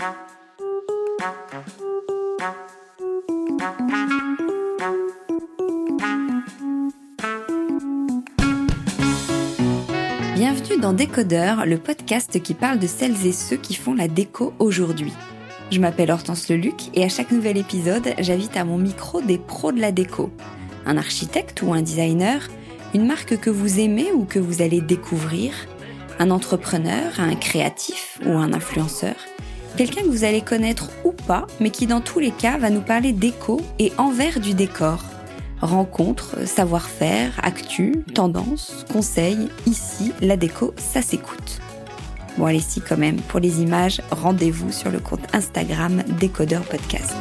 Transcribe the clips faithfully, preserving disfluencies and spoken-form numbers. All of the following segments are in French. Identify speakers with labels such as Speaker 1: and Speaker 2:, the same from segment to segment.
Speaker 1: Bienvenue dans Décodeur, le podcast qui parle de celles et ceux qui font la déco aujourd'hui. Je m'appelle Hortense Leluc et à chaque nouvel épisode, j'invite à mon micro des pros de la déco. Un architecte ou un designer, une marque que vous aimez ou que vous allez découvrir, un entrepreneur, un créatif ou un influenceur, quelqu'un que vous allez connaître ou pas, mais qui dans tous les cas va nous parler déco et envers du décor. Rencontres, savoir-faire, actu, tendances, conseils, ici, la déco, ça s'écoute. Bon allez si quand même, pour les images, rendez-vous sur le compte Instagram Décodeur Podcast.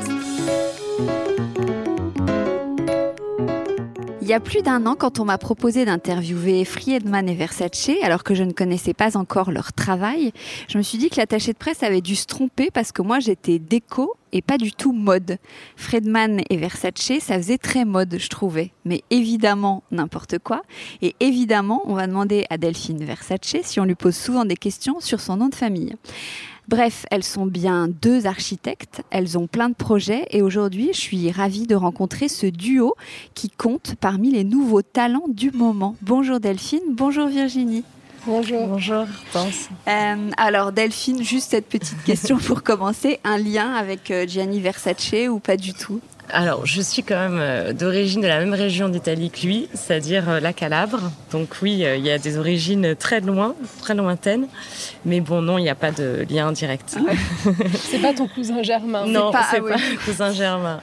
Speaker 1: Il y a plus d'un an, quand on m'a proposé d'interviewer Friedman et Versace, alors que je ne connaissais pas encore leur travail, je me suis dit que l'attaché de presse avait dû se tromper parce que moi j'étais déco et pas du tout mode. Friedman et Versace, ça faisait très mode, je trouvais. Mais évidemment, n'importe quoi. Et évidemment, on va demander à Delphine Versace si on lui pose souvent des questions sur son nom de famille. Bref, elles sont bien deux architectes, elles ont plein de projets et aujourd'hui, je suis ravie de rencontrer ce duo qui compte parmi les nouveaux talents du moment. Bonjour Delphine, bonjour Virginie.
Speaker 2: Bonjour.
Speaker 3: Bonjour, Hortense.
Speaker 1: Euh, alors Delphine, juste cette petite question pour commencer, un lien avec euh, Gianni Versace ou pas du tout ?
Speaker 3: Alors, je suis quand même euh, d'origine de la même région d'Italie que lui, c'est-à-dire euh, la Calabre. Donc oui, euh, il y a des origines très loin, très lointaines. Mais bon, non, il n'y a pas de lien direct.
Speaker 2: Ah. C'est pas ton cousin germain.
Speaker 3: Non,
Speaker 1: c'est pas,
Speaker 3: c'est
Speaker 1: ah,
Speaker 3: pas
Speaker 1: oui.
Speaker 3: mon cousin germain.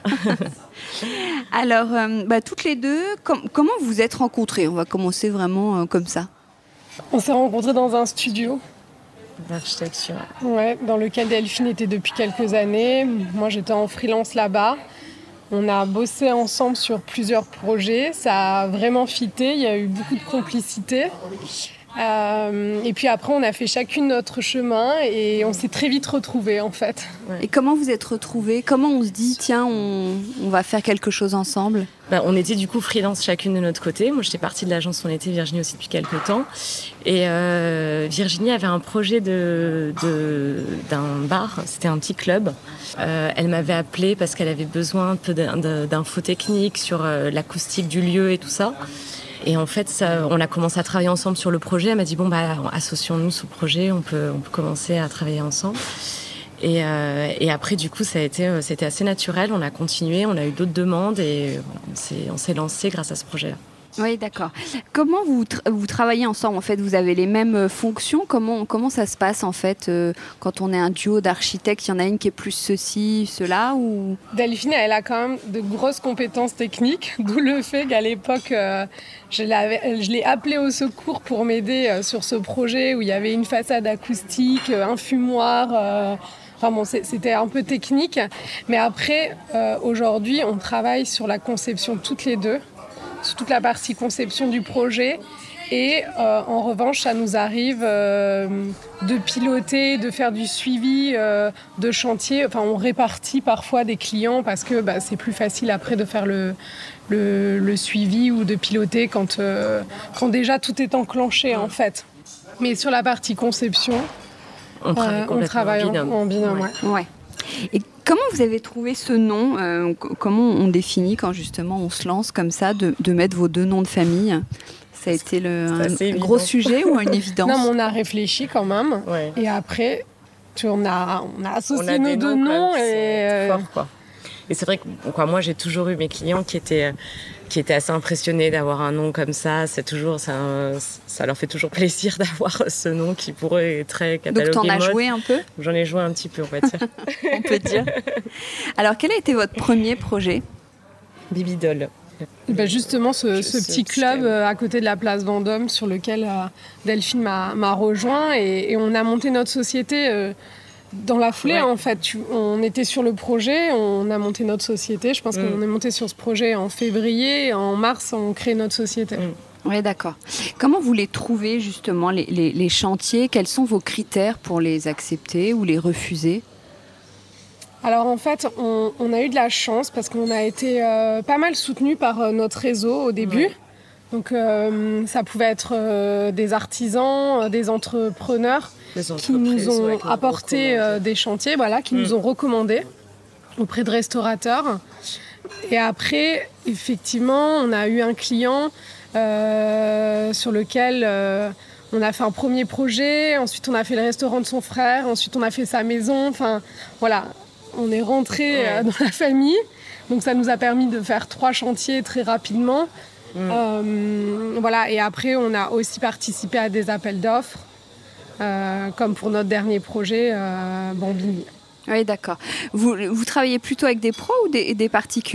Speaker 1: Alors, euh, bah, toutes les deux, com- comment vous êtes rencontrées ? On va commencer vraiment euh, comme ça.
Speaker 2: On s'est rencontrés dans un studio.
Speaker 3: D'architecture.
Speaker 2: Ouais, dans lequel Delphine était depuis quelques années. Moi, j'étais en freelance là-bas. On a bossé ensemble sur plusieurs projets. Ça a vraiment fité. Il y a eu beaucoup de complicité. Euh, et puis après, on a fait chacune notre chemin et on s'est très vite retrouvés, en fait.
Speaker 3: Ouais.
Speaker 1: Et comment vous êtes retrouvées ? Comment on se dit, tiens, on, on va faire quelque chose ensemble ?
Speaker 3: Ben, on était du coup freelance chacune de notre côté. Moi, j'étais partie de l'agence où on était, Virginie aussi depuis quelques temps. Et euh, Virginie avait un projet de, de, d'un bar, c'était un petit club. Euh, elle m'avait appelée parce qu'elle avait besoin un peu d'infos techniques sur euh, l'acoustique du lieu et tout ça. Et en fait, ça, on a commencé à travailler ensemble sur le projet. Elle m'a dit, bon, bah, associons-nous ce projet, on peut, on peut commencer à travailler ensemble. Et, euh, et après, du coup, ça a été, c'était assez naturel. On a continué, on a eu d'autres demandes et on s'est, on s'est lancé grâce à ce projet-là.
Speaker 1: Oui, d'accord. Comment vous, tra- vous travaillez ensemble ? En fait, vous avez les mêmes fonctions ? Comment, comment ça se passe, en fait, euh, quand on est un duo d'architectes ? Il y en a une qui est plus ceci, cela ou...
Speaker 2: Delphine, elle a quand même de grosses compétences techniques, d'où le fait qu'à l'époque, euh, je, l'avais, je l'ai appelée au secours pour m'aider euh, sur ce projet où il y avait une façade acoustique, euh, un fumoir... Euh, Enfin bon, c'était un peu technique. Mais après, euh, aujourd'hui, on travaille sur la conception toutes les deux, sur toute la partie conception du projet. Et euh, en revanche, ça nous arrive euh, de piloter, de faire du suivi euh, de chantier. Enfin, on répartit parfois des clients parce que bah, c'est plus facile après de faire le, le, le suivi ou de piloter quand, euh, quand déjà tout est enclenché, en fait. Mais sur la partie conception...
Speaker 3: On travaille,
Speaker 2: euh, on travaille
Speaker 3: en binôme.
Speaker 2: En, en binôme,
Speaker 3: ouais.
Speaker 2: ouais.
Speaker 1: Ouais. Et comment vous avez trouvé ce nom ? euh, Comment on définit quand justement on se lance comme ça, de, de mettre vos deux noms de famille ? Ça a été le, un, un gros sujet ou une évidence ?
Speaker 2: Non, mais on a réfléchi quand même.
Speaker 3: Ouais.
Speaker 2: Et après, tu, on, a, on a associé
Speaker 3: On a
Speaker 2: nos
Speaker 3: des
Speaker 2: deux
Speaker 3: noms,
Speaker 2: noms.
Speaker 3: quand même,
Speaker 2: Et
Speaker 3: qui sont
Speaker 2: euh,
Speaker 3: forts, quoi. Et c'est vrai que quoi, moi, j'ai toujours eu mes clients qui étaient, qui étaient assez impressionnés d'avoir un nom comme ça. C'est toujours, ça, ça leur fait toujours plaisir d'avoir ce nom qui pour eux est très catalogué.
Speaker 1: Donc, t'en as
Speaker 3: mode.
Speaker 1: joué un peu ?
Speaker 3: J'en ai joué un petit peu, on va dire.
Speaker 1: On peut dire. Alors, quel a été votre premier projet ?
Speaker 3: Bibidol.
Speaker 2: ben justement, ce,
Speaker 3: Je
Speaker 2: ce
Speaker 3: sais,
Speaker 2: petit club euh, à côté de la place Vendôme sur lequel euh, Delphine m'a, m'a rejoint. Et, et on a monté notre société euh, dans la foulée, ouais. En fait. Tu, on était sur le projet, on a monté notre société. Je pense mm. qu'on est monté sur ce projet en février. Et en mars, on crée notre société. Mm.
Speaker 1: Oui, d'accord. Comment vous les trouvez, justement, les, les, les chantiers ? Quels sont vos critères pour les accepter ou les refuser ?
Speaker 2: Alors en fait, on, on a eu de la chance parce qu'on a été euh, pas mal soutenus par euh, notre réseau au début. Ouais. Donc euh, ça pouvait être euh, des artisans, euh, des entrepreneurs qui nous ont apporté euh, des chantiers, voilà, qui mmh. nous ont recommandés auprès de restaurateurs. Et après, effectivement, on a eu un client euh, sur lequel euh, on a fait un premier projet, ensuite on a fait le restaurant de son frère, ensuite on a fait sa maison. Enfin, voilà, on est rentré ouais. euh, dans la famille. Donc ça nous a permis de faire trois chantiers très rapidement. Mmh. Euh, voilà, et après, on a aussi participé à des appels d'offres, euh, comme pour notre dernier projet, euh, Bambini.
Speaker 1: Oui, d'accord. Vous, vous travaillez plutôt avec des pros ou des, des particuliers ?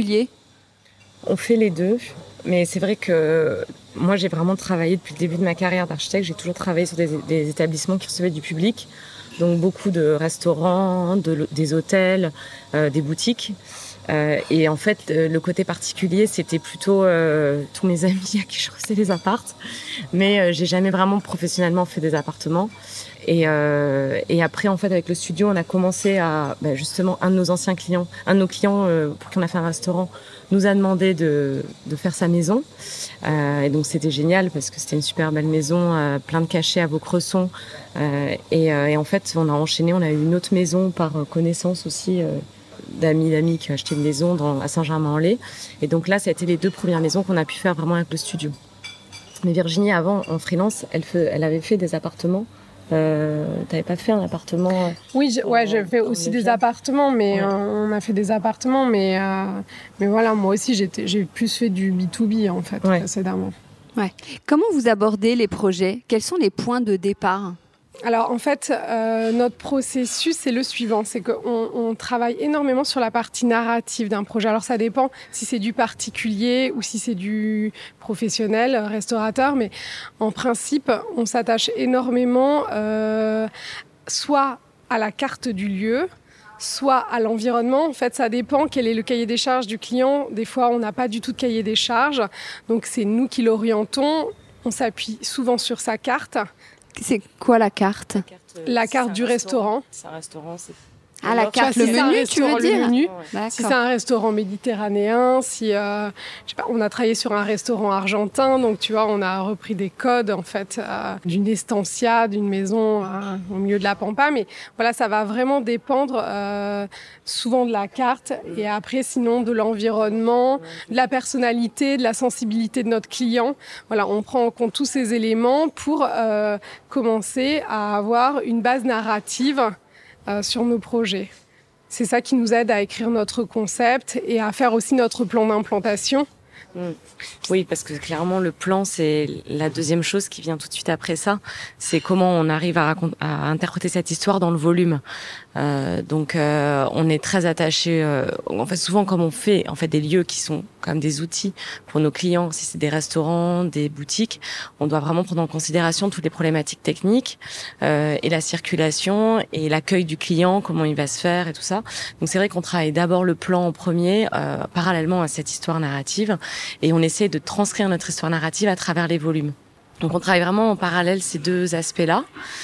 Speaker 3: On fait les deux, mais c'est vrai que moi, j'ai vraiment travaillé depuis le début de ma carrière d'architecte. J'ai toujours travaillé sur des, des établissements qui recevaient du public, donc beaucoup de restaurants, de, des hôtels, euh, des boutiques. Euh, et en fait, euh, le côté particulier, c'était plutôt euh, tous mes amis à qui je recevais les appartes. Mais euh, j'ai jamais vraiment professionnellement fait des appartements. Et, euh, et après, en fait, avec le studio, on a commencé à... Bah, justement, un de nos anciens clients, un de nos clients euh, pour qui on a fait un restaurant, nous a demandé de, de faire sa maison. Euh, et donc, c'était génial parce que c'était une super belle maison, euh, plein de cachets à Vaucresson. Euh, et, euh, et en fait, on a enchaîné, on a eu une autre maison par connaissance aussi... Euh, d'amis d'amis qui ont acheté une maison dans, à Saint-Germain-en-Laye. Et donc là, ça a été les deux premières maisons qu'on a pu faire vraiment avec le studio. Mais Virginie, avant, en freelance, elle, fait, elle avait fait des appartements. Euh, t'avais pas fait un appartement?
Speaker 2: Oui, j'ai, ouais, j'ai fait aussi des appartements, mais ouais. euh, on a fait des appartements, mais, euh, mais voilà, moi aussi, j'étais, j'ai plus fait du B deux B, en fait, ouais. précédemment.
Speaker 1: Ouais. Comment vous abordez les projets ? Quels sont les points de départ ?
Speaker 2: Alors en fait, euh, notre processus c'est le suivant, c'est qu'on on travaille énormément sur la partie narrative d'un projet. Alors ça dépend si c'est du particulier ou si c'est du professionnel, restaurateur, mais en principe, on s'attache énormément euh, soit à la carte du lieu, soit à l'environnement. En fait, ça dépend quel est le cahier des charges du client. Des fois, on n'a pas du tout de cahier des charges, donc c'est nous qui l'orientons. On s'appuie souvent sur sa carte.
Speaker 1: C'est quoi la carte ?
Speaker 2: La carte, la carte du restaurant.
Speaker 3: restaurant. C'est un restaurant, c'est...
Speaker 1: Ah, la carte, si le menu, tu veux dire ?
Speaker 2: Menu, ouais. Si c'est un restaurant méditerranéen, si euh, je sais pas, on a travaillé sur un restaurant argentin, donc tu vois, on a repris des codes en fait euh, d'une estancia, d'une maison euh, au milieu de la pampa, mais voilà, ça va vraiment dépendre euh, souvent de la carte et après sinon de l'environnement, de la personnalité, de la sensibilité de notre client. Voilà, on prend en compte tous ces éléments pour euh, commencer à avoir une base narrative Euh, sur nos projets. C'est ça qui nous aide à écrire notre concept et à faire aussi notre plan d'implantation.
Speaker 3: Mmh. Oui, parce que clairement, le plan, c'est la deuxième chose qui vient tout de suite après ça. C'est comment on arrive à, racont- à interpréter cette histoire dans le volume. Euh, donc, euh, on est très attaché. Euh, en fait, souvent, comme on fait en fait des lieux qui sont comme des outils pour nos clients, si c'est des restaurants, des boutiques, on doit vraiment prendre en considération toutes les problématiques techniques euh, et la circulation et l'accueil du client, comment il va se faire et tout ça. Donc, c'est vrai qu'on travaille d'abord le plan en premier, euh, parallèlement à cette histoire narrative, et on essaie de transcrire notre histoire narrative à travers les volumes. Donc on travaille vraiment en parallèle ces deux aspects-là.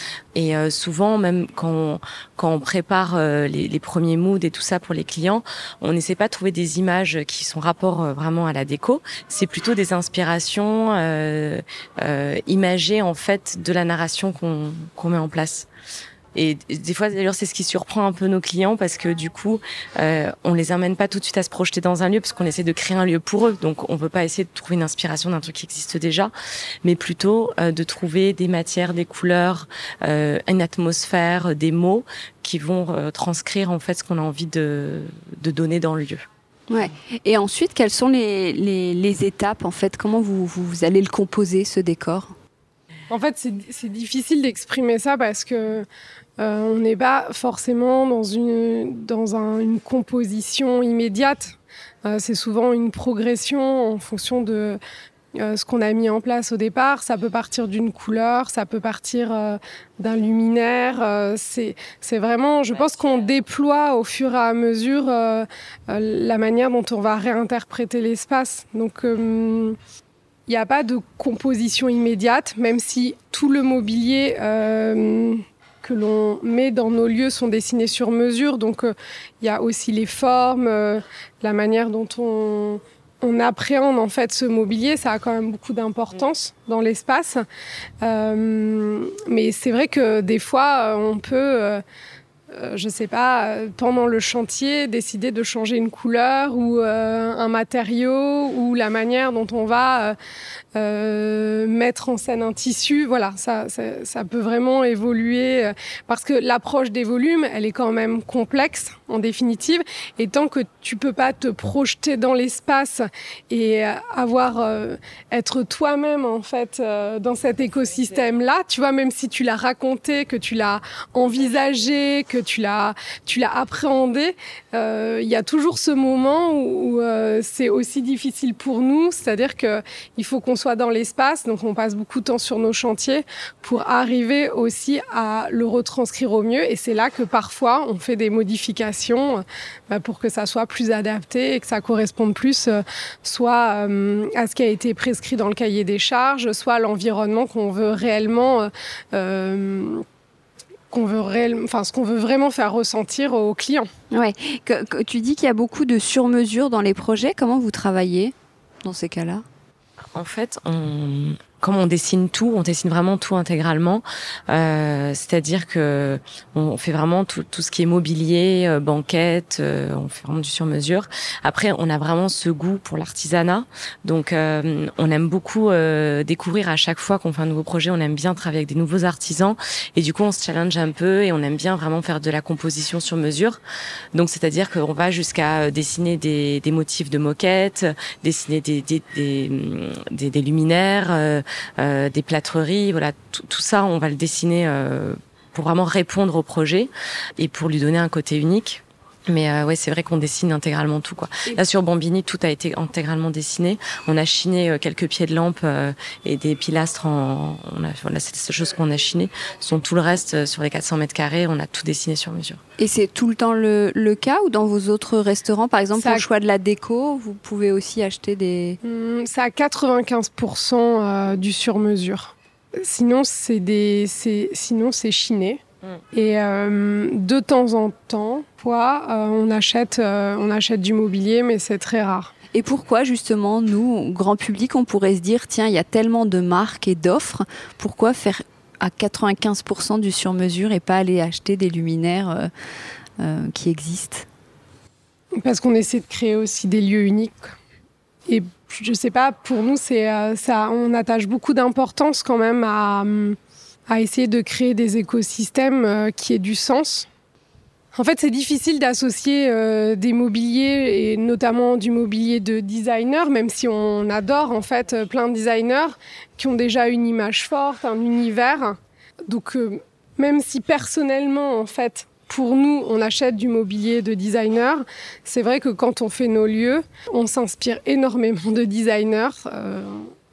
Speaker 3: Et euh, souvent, même quand on, quand on prépare euh, les, les premiers moods et tout ça pour les clients, on n'essaie pas de trouver des images qui sont rapport euh, vraiment à la déco. C'est plutôt des inspirations euh, euh, imagées en fait de la narration qu'on, qu'on met en place. Et des fois, d'ailleurs, c'est ce qui surprend un peu nos clients parce que du coup, euh, on les amène pas tout de suite à se projeter dans un lieu parce qu'on essaie de créer un lieu pour eux. Donc, on veut pas essayer de trouver une inspiration d'un truc qui existe déjà, mais plutôt euh, de trouver des matières, des couleurs, euh, une atmosphère, des mots qui vont euh, transcrire en fait ce qu'on a envie de, de donner dans le lieu.
Speaker 1: Ouais. Et ensuite, quelles sont les, les, les étapes en fait ? Comment vous, vous, vous allez le composer, ce décor ?
Speaker 2: En fait, c'est, c'est difficile d'exprimer ça parce que euh, on n'est pas forcément dans une dans un, une composition immédiate. Euh, c'est souvent une progression en fonction de euh, ce qu'on a mis en place au départ. Ça peut partir d'une couleur, ça peut partir euh, d'un luminaire. Euh, c'est c'est vraiment, je pense qu'on déploie au fur et à mesure euh, euh, la manière dont on va réinterpréter l'espace. Donc euh, il n'y a pas de composition immédiate, même si tout le mobilier euh, que l'on met dans nos lieux sont dessinés sur mesure. Donc, il euh, y a aussi les formes, euh, la manière dont on, on appréhende en fait ce mobilier, ça a quand même beaucoup d'importance dans l'espace. Euh, mais c'est vrai que des fois, on peut, euh, je sais pas, pendant le chantier, décider de changer une couleur ou euh, un matériau ou la manière dont on va euh, euh, mettre en scène un tissu. Voilà, ça, ça, ça peut vraiment évoluer euh, parce que l'approche des volumes, elle est quand même complexe en définitive. Et tant que tu peux pas te projeter dans l'espace et avoir euh, être toi-même en fait euh, dans cet écosystème-là, tu vois, même si tu l'as raconté, que tu l'as envisagé, que tu l'as tu l'as appréhendé, il euh, y a toujours ce moment où, où euh, c'est aussi difficile pour nous, c'est-à-dire que il faut qu'on soit dans l'espace, donc on passe beaucoup de temps sur nos chantiers pour arriver aussi à le retranscrire au mieux. Et c'est là que parfois on fait des modifications bah, pour que ça soit plus adapté et que ça corresponde plus euh, soit euh, à ce qui a été prescrit dans le cahier des charges, soit à l'environnement qu'on veut réellement, euh, qu'on veut réellement, enfin ce qu'on veut vraiment faire ressentir aux clients.
Speaker 1: Ouais. Que, que, tu dis qu'il y a beaucoup de sur-mesure dans les projets. Comment vous travaillez dans ces cas-là ?
Speaker 3: En fait, on, comme on dessine tout, on dessine vraiment tout intégralement. Euh, c'est-à-dire que on fait vraiment tout, tout ce qui est mobilier, euh, banquette, euh, on fait vraiment du sur-mesure. Après, on a vraiment ce goût pour l'artisanat. Donc, euh, on aime beaucoup euh, découvrir à chaque fois qu'on fait un nouveau projet. On aime bien travailler avec des nouveaux artisans. Et du coup, on se challenge un peu et on aime bien vraiment faire de la composition sur mesure. Donc, c'est-à-dire qu'on va jusqu'à dessiner des, des motifs de moquette, dessiner des, des, des, des, des luminaires, euh, Euh, des plâtreries, voilà, tout, tout ça, on va le dessiner euh, pour vraiment répondre au projet et pour lui donner un côté unique. Mais euh, ouais, c'est vrai qu'on dessine intégralement tout, quoi. Là, sur Bambini, tout a été intégralement dessiné. On a chiné euh, quelques pieds de lampe euh, et des pilastres. En, on a, voilà, c'est les seules choses qu'on a chinées. Sont tout le reste euh, sur les quatre cents mètres carrés. On a tout dessiné sur mesure.
Speaker 1: Et c'est tout le temps le, le cas ou dans vos autres restaurants, par exemple,
Speaker 2: ça
Speaker 1: pour le choix de la déco, vous pouvez aussi acheter des...
Speaker 2: Hum, c'est à quatre-vingt-quinze pour cent euh, du sur-mesure. Sinon, c'est des, c'est, sinon c'est chiné. Et euh, de temps en temps, quoi, euh, on achète, euh, on achète du mobilier, mais c'est très rare.
Speaker 1: Et pourquoi justement, nous, grand public, on pourrait se dire, tiens, il y a tellement de marques et d'offres, pourquoi faire à quatre-vingt-quinze pour cent du sur-mesure et pas aller acheter des luminaires euh, euh, qui existent ?
Speaker 2: Parce qu'on essaie de créer aussi des lieux uniques. Et je sais pas, pour nous, c'est euh, ça, on attache beaucoup d'importance quand même à à essayer de créer des écosystèmes euh, qui aient du sens. En fait, c'est difficile d'associer euh, des mobiliers, et notamment du mobilier de designer, même si on adore en fait plein de designers qui ont déjà une image forte, un univers. Donc, euh, même si personnellement, en fait, pour nous, on achète du mobilier de designer, c'est vrai que quand on fait nos lieux, on s'inspire énormément de designers. Euh,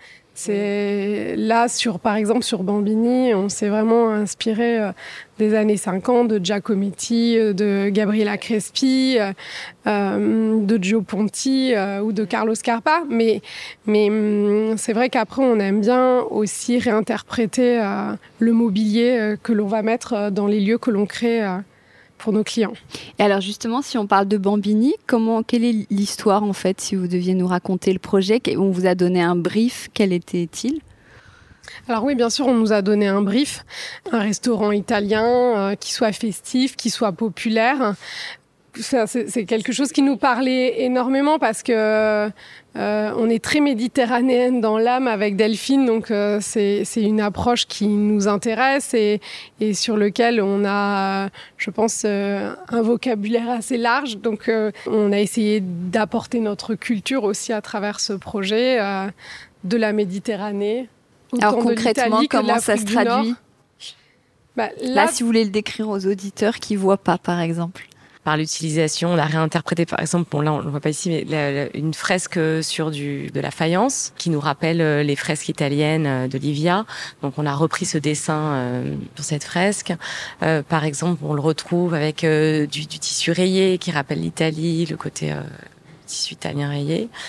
Speaker 2: C'est là, sur, par exemple, sur Bambini, on s'est vraiment inspiré euh, des années cinquante, de Giacometti, de Gabriela Crespi, euh, de Gio Ponti euh, ou de Carlo Scarpa. Mais, mais c'est vrai qu'après, on aime bien aussi réinterpréter euh, le mobilier euh, que l'on va mettre dans les lieux que l'on crée euh, pour nos clients.
Speaker 1: Et alors justement, si on parle de Bambini, comment, quelle est l'histoire en fait, si vous deviez nous raconter le projet? On vous a donné un brief, quel était-il?
Speaker 2: Alors oui, bien sûr, on nous a donné un brief, un restaurant italien euh, qui soit festif, qui soit populaire. Ça, c'est, c'est quelque chose qui nous parlait énormément parce que euh, on est très méditerranéenne dans l'âme avec Delphine, donc euh, c'est, c'est une approche qui nous intéresse et, et sur lequel on a, je pense, euh, un vocabulaire assez large. Donc euh, on a essayé d'apporter notre culture aussi à travers ce projet euh, de la Méditerranée.
Speaker 1: Alors concrètement, comment ça se traduit?
Speaker 2: Bah, là,
Speaker 1: là, si vous voulez le décrire aux auditeurs qui ne voient pas, par exemple.
Speaker 3: Par l'utilisation, on a réinterprété, par exemple, bon là on le voit pas ici, mais la, la, une fresque sur du de la faïence qui nous rappelle les fresques italiennes de Livia. Donc on a repris ce dessin euh, pour cette fresque. Euh, par exemple, on le retrouve avec euh, du, du tissu rayé qui rappelle l'Italie, le côté euh, tissu italien rayé.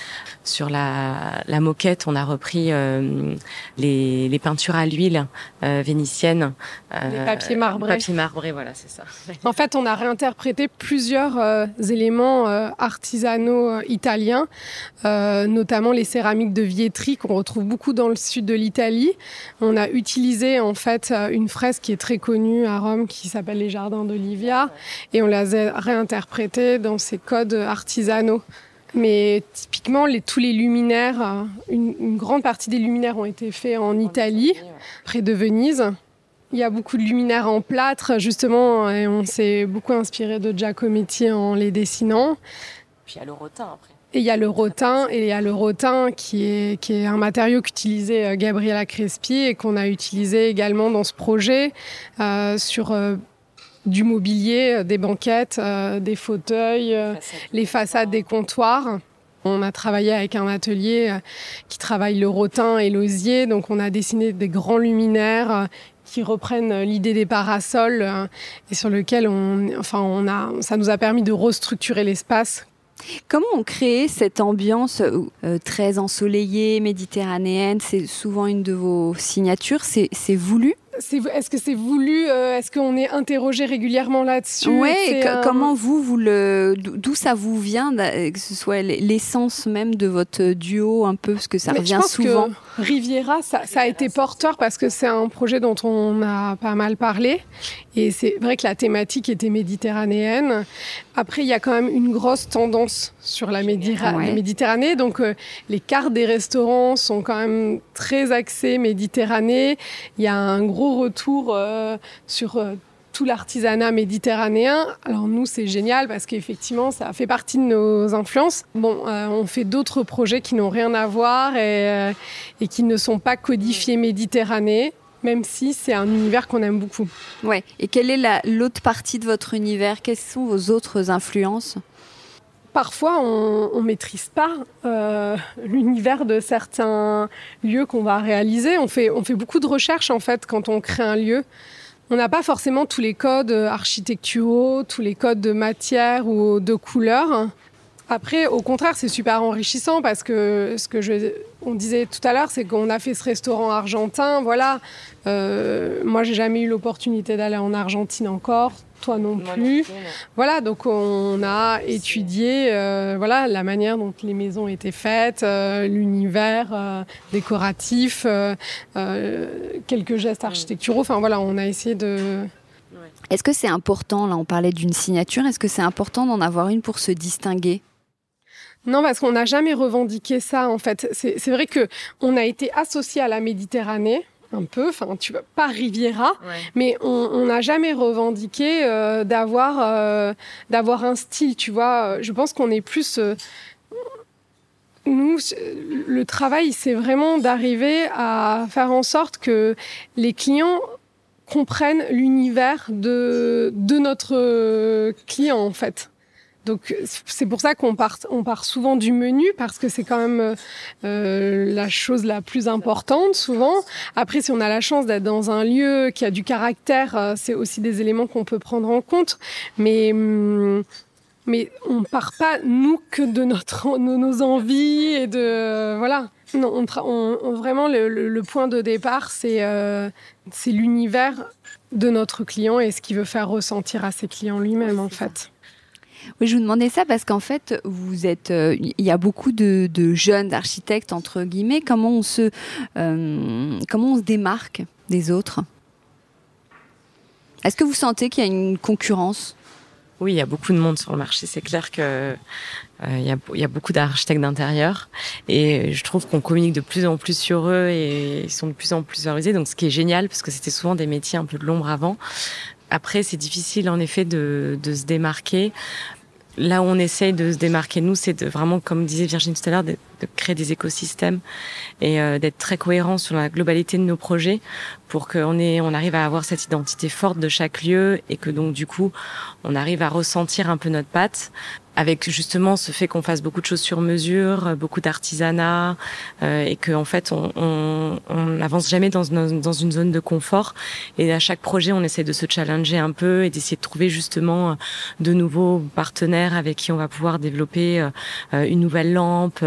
Speaker 3: sur la, la moquette, on a repris euh, les, les peintures à l'huile euh, vénitiennes.
Speaker 2: Euh, les papiers marbrés.
Speaker 3: Les papiers marbrés, voilà, c'est ça.
Speaker 2: En fait, on a réinterprété plusieurs euh, éléments euh, artisanaux euh, italiens, euh, notamment les céramiques de Vietri qu'on retrouve beaucoup dans le sud de l'Italie. On a utilisé en fait une fresque qui est très connue à Rome qui s'appelle les Jardins d'Olivia et on les a réinterprétées dans ces codes artisanaux. Mais typiquement, les, tous les luminaires, une, une grande partie des luminaires ont été faits en Italie, près de Venise. Il y a beaucoup de luminaires en plâtre, justement, et on s'est beaucoup inspiré de Giacometti en les dessinant.
Speaker 3: Puis il y a le rotin après.
Speaker 2: Et il y a le rotin, et il y a le rotin qui est, qui est un matériau qu'utilisait Gabriela Crespi et qu'on a utilisé également dans ce projet euh, sur euh, du mobilier, des banquettes, euh, des fauteuils, euh, les façades des comptoirs. On a travaillé avec un atelier euh, qui travaille le rotin et l'osier, donc on a dessiné des grands luminaires euh, qui reprennent l'idée des parasols euh, et sur lequel on, enfin, on a, ça nous a permis de restructurer l'espace.
Speaker 1: Comment on crée cette ambiance euh, très ensoleillée, méditerranéenne? C'est souvent une de vos signatures. C'est, c'est voulu?
Speaker 2: C'est, est-ce que c'est voulu? euh, Est-ce qu'on est interrogé régulièrement là-dessus?
Speaker 1: Ouais.
Speaker 2: C'est,
Speaker 1: un...
Speaker 2: euh...
Speaker 1: Comment vous, vous le, d'où ça vous vient, que ce soit l'essence même de votre duo un peu, parce que ça
Speaker 2: Mais
Speaker 1: revient
Speaker 2: je pense
Speaker 1: souvent.
Speaker 2: Que Riviera, ça, ça a été porteur parce que c'est un projet dont on a pas mal parlé, et c'est vrai que la thématique était méditerranéenne. Après, il y a quand même une grosse tendance sur la Médira- ouais. Méditerranée, donc euh, les cartes des restaurants sont quand même très axées Méditerranée. Il y a un gros retour euh, sur euh, tout l'artisanat méditerranéen. Alors nous, c'est génial parce qu'effectivement, ça fait partie de nos influences. Bon, euh, on fait d'autres projets qui n'ont rien à voir et, euh, et qui ne sont pas codifiés Méditerranée, même si c'est un univers qu'on aime beaucoup.
Speaker 1: Ouais. Et quelle est la, l'autre partie de votre univers? Quelles sont vos autres influences?
Speaker 2: Parfois, on ne maîtrise pas euh, l'univers de certains lieux qu'on va réaliser. On fait, on fait beaucoup de recherches, en fait, quand on crée un lieu. On n'a pas forcément tous les codes architecturaux, tous les codes de matière ou de couleur. Après, au contraire, c'est super enrichissant parce que ce que je, on disait tout à l'heure, c'est qu'on a fait ce restaurant argentin. Voilà, euh, moi, j'ai jamais eu l'opportunité d'aller en Argentine encore. Toi non plus. Non plus non. Voilà, donc on a étudié euh, voilà, la manière dont les maisons étaient faites, euh, l'univers euh, décoratif, euh, euh, quelques gestes architecturaux. Enfin voilà, on a essayé de...
Speaker 1: Est-ce que c'est important, là on parlait d'une signature, est-ce que c'est important d'en avoir une pour se distinguer ?
Speaker 2: Non, parce qu'on n'a jamais revendiqué ça en fait. C'est, c'est vrai qu'on a été associé à la Méditerranée, un peu, enfin, tu vois, pas Riviera, ouais. Mais on n'a jamais revendiqué euh, d'avoir, euh, d'avoir un style, tu vois. Je pense qu'on est plus... Euh, nous, le travail, c'est vraiment d'arriver à faire en sorte que les clients comprennent l'univers de, de notre client, en fait. Donc, c'est pour ça qu'on part, on part souvent du menu, parce que c'est quand même euh, la chose la plus importante, souvent. Après, si on a la chance d'être dans un lieu qui a du caractère, euh, c'est aussi des éléments qu'on peut prendre en compte. Mais, hum, mais on part pas, nous, que de, notre, de nos envies et de... Euh, voilà. Non, on, on, on, vraiment, le, le, le point de départ, c'est, euh, c'est l'univers de notre client et ce qu'il veut faire ressentir à ses clients lui-même, en fait.
Speaker 1: Oui, je vous demandais ça parce qu'en fait, vous êtes, euh, il y a beaucoup de, de jeunes architectes entre guillemets. Comment on se, euh, comment on se démarque des autres ? Est-ce que vous sentez qu'il y a une concurrence ?
Speaker 3: Oui, il y a beaucoup de monde sur le marché. C'est clair que euh, il y a, il y a beaucoup d'architectes d'intérieur et je trouve qu'on communique de plus en plus sur eux et ils sont de plus en plus valorisés. Donc, ce qui est génial parce que c'était souvent des métiers un peu de l'ombre avant. Après, c'est difficile en effet de, de se démarquer. Là où on essaye de se démarquer, nous, c'est de vraiment, comme disait Virginie tout à l'heure, de, de créer des écosystèmes et euh, d'être très cohérent sur la globalité de nos projets pour qu'on ait, on arrive à avoir cette identité forte de chaque lieu et que donc du coup, on arrive à ressentir un peu notre patte. Avec justement ce fait qu'on fasse beaucoup de choses sur mesure, beaucoup d'artisanat, euh, et qu'en fait on, on, on n'avance jamais dans, dans une zone de confort. Et à chaque projet, on essaie de se challenger un peu et d'essayer de trouver justement de nouveaux partenaires avec qui on va pouvoir développer euh, une nouvelle lampe,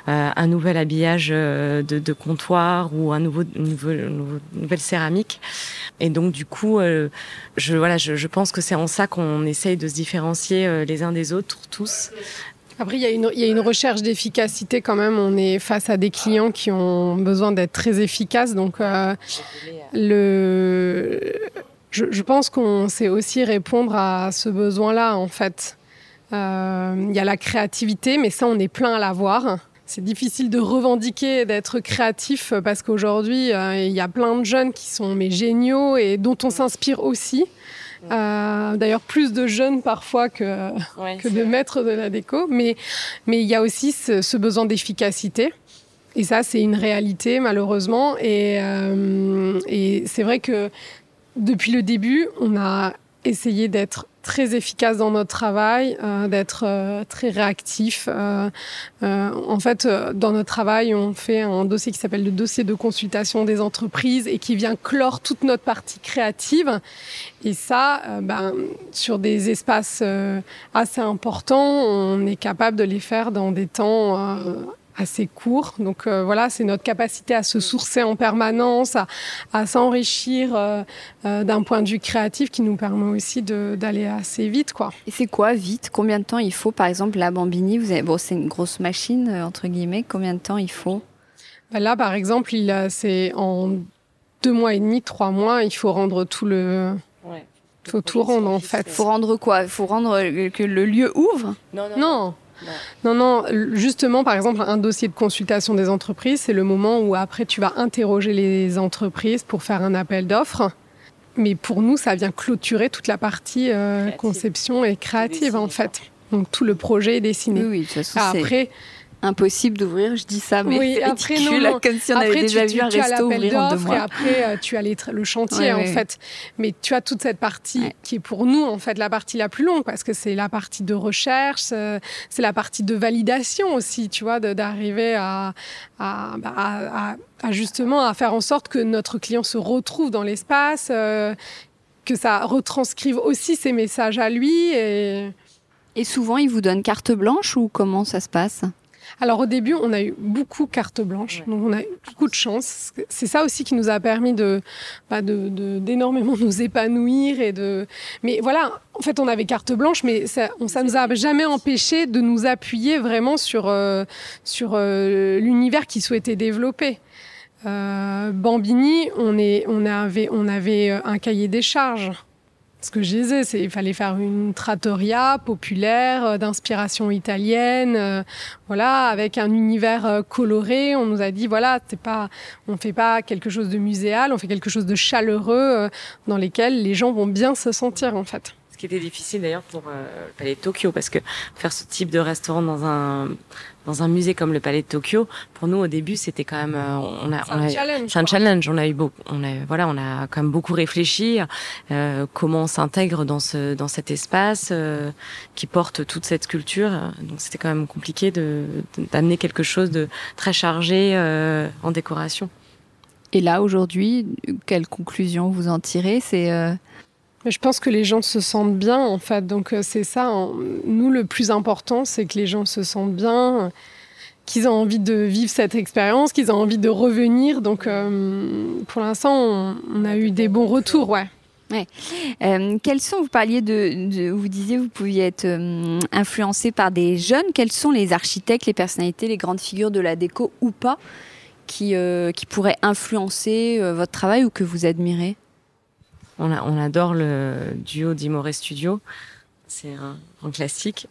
Speaker 3: euh, un nouvel habillage de, de comptoir ou un nouveau, une nouvelle, une nouvelle céramique. Et donc du coup, euh, je, voilà, je, je pense que c'est en ça qu'on essaye de se différencier euh, les uns des autres, tous.
Speaker 2: Après, il y a une, il y a une recherche d'efficacité quand même. On est face à des clients qui ont besoin d'être très efficaces. Donc, euh, le, je, je pense qu'on sait aussi répondre à ce besoin-là, en fait. Euh, il y a la créativité, mais ça, on est plein à l'avoir. C'est difficile de revendiquer d'être créatif parce qu'aujourd'hui, euh, il y a plein de jeunes qui sont mais géniaux et dont on s'inspire aussi. Euh, d'ailleurs, plus de jeunes parfois que, ouais, que de maîtres de la déco. Mais, mais il y a aussi ce, ce besoin d'efficacité. Et ça, c'est une réalité, malheureusement. Et, euh, et c'est vrai que depuis le début, on a essayé d'être très efficace dans notre travail, euh, d'être euh, très réactif. Euh, euh, en fait, euh, dans notre travail, on fait un dossier qui s'appelle le dossier de consultation des entreprises et qui vient clore toute notre partie créative. Et ça, euh, ben, sur des espaces euh, assez importants, on est capable de les faire dans des temps euh, assez court. Donc euh, voilà, c'est notre capacité à se sourcer en permanence, à, à s'enrichir euh, euh, d'un point de vue créatif qui nous permet aussi de, d'aller assez vite, quoi.
Speaker 1: Et c'est quoi vite ? Combien de temps il faut ? Par exemple, la Bambini, vous avez... bon, c'est une grosse machine, euh, entre guillemets. Combien de temps il faut ?
Speaker 2: Ben là, par exemple, il a, c'est en deux mois et demi, trois mois, il faut rendre tout le... Ouais. Il faut tout rendre, en fait.
Speaker 1: Il faut rendre quoi ? Il faut rendre que le lieu ouvre ?
Speaker 2: Non, non, non. non. Non, non, justement, par exemple, un dossier de consultation des entreprises, c'est le moment où après tu vas interroger les entreprises pour faire un appel d'offres. Mais pour nous, ça vient clôturer toute la partie euh, conception et créative, en fait. Donc tout le projet est dessiné.
Speaker 1: Oui, oui, de toute façon,
Speaker 2: après,
Speaker 1: c'est impossible d'ouvrir, je dis ça, mais
Speaker 2: oui,
Speaker 1: c'est
Speaker 2: après,
Speaker 1: ridicule,
Speaker 2: non, non.
Speaker 1: comme si on
Speaker 2: après,
Speaker 1: avait déjà
Speaker 2: tu,
Speaker 1: vu
Speaker 2: tu,
Speaker 1: un
Speaker 2: tu
Speaker 1: resto ouvrir en deux mois.
Speaker 2: Et après, euh, tu as les tra- le chantier, ouais, en ouais, fait. Mais tu as toute cette partie ouais. qui est pour nous, en fait, la partie la plus longue, parce que c'est la partie de recherche, euh, c'est la partie de validation aussi, tu vois, de, d'arriver à, à, bah, à, à, à justement à faire en sorte que notre client se retrouve dans l'espace, euh, que ça retranscrive aussi ses messages à lui. Et,
Speaker 1: et souvent, il vous donne carte blanche ou comment ça se passe ?
Speaker 2: Alors au début, on a eu beaucoup carte blanche, ouais. donc on a eu beaucoup de chance. C'est ça aussi qui nous a permis de, bah de, de d'énormément nous épanouir et de. Mais voilà, en fait, on avait carte blanche, mais ça, on, ça nous a jamais empêché de nous appuyer vraiment sur euh, sur euh, l'univers qu'ils souhaitaient développer. Euh, Bambini, on est, on avait, on avait un cahier des charges. Ce que je disais, c'est qu'il fallait faire une trattoria populaire, euh, d'inspiration italienne, euh, voilà, avec un univers euh, coloré. On nous a dit, voilà, c'est pas, on fait pas quelque chose de muséal, on fait quelque chose de chaleureux, euh, dans lesquels les gens vont bien se sentir, en fait.
Speaker 3: Ce qui était difficile d'ailleurs pour euh, le Palais de Tokyo, parce que faire ce type de restaurant dans un dans un musée comme le Palais de Tokyo, pour nous au début c'était quand même euh, on a,
Speaker 2: c'est,
Speaker 3: on
Speaker 2: un
Speaker 3: a
Speaker 2: challenge,
Speaker 3: c'est un challenge. On a eu beaucoup, on a voilà, on a quand même beaucoup réfléchi euh, comment on s'intègre dans ce dans cet espace euh, qui porte toute cette culture. Donc c'était quand même compliqué de, de d'amener quelque chose de très chargé euh, en décoration.
Speaker 1: Et là aujourd'hui, quelle conclusion vous en tirez ? C'est euh...
Speaker 2: Je pense que les gens se sentent bien, en fait. Donc, c'est ça. Nous, le plus important, c'est que les gens se sentent bien, qu'ils ont envie de vivre cette expérience, qu'ils ont envie de revenir. Donc, euh, pour l'instant, on, on a eu des bons retours, ouais.
Speaker 1: Ouais. Euh, quels sont, vous parliez de, de, vous disiez, vous pouviez être euh, influencé par des jeunes. Quels sont les architectes, les personnalités, les grandes figures de la déco ou pas, qui, euh, qui pourraient influencer euh, votre travail ou que vous admirez ?
Speaker 3: On, a, on adore le duo Dimore Studio. C'est un, un classique.